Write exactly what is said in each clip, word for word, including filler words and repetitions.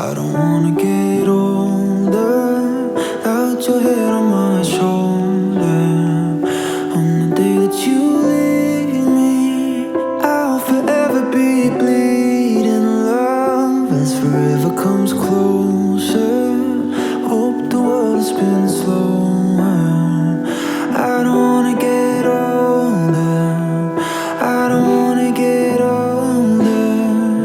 I don't wanna get older without your head on my shoulder. On the day that you leave me, I'll forever be bleeding love as forever comes closer. Hope the world spins slower. I don't wanna get older. I don't wanna get older.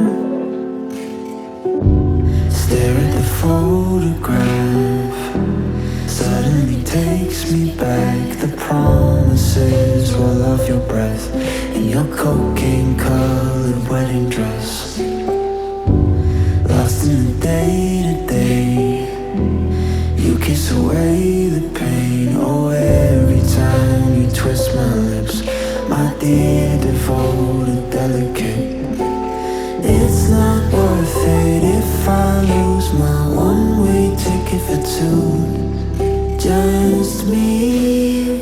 Stare at the photograph, suddenly takes me back. The promises roll off your breath in your cocaine colored wedding dress. Lost in the day to day, you kiss away the pain. Oh, every time you twist my lips, my dear devoted delicate. It's not worth it if I lose my one-way ticket for two. Just me,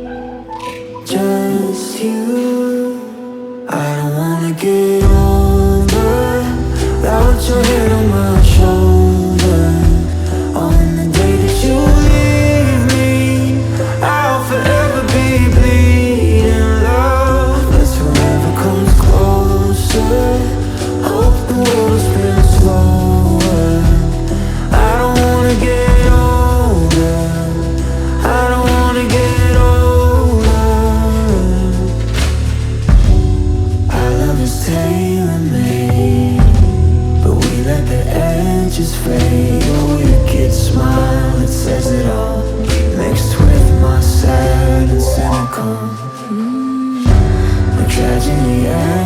just you. I don't wanna get older without your head on my shoulder. On the day that you leave me, I'll forever be bleeding love as forever comes closer. Hope the world spins slower. I don't wanna get older. I don't wanna get older. Our love is tailor-made, but we let the edges fade. Your wicked smile, it says it all, mixed with my sad and cynical. The tragedy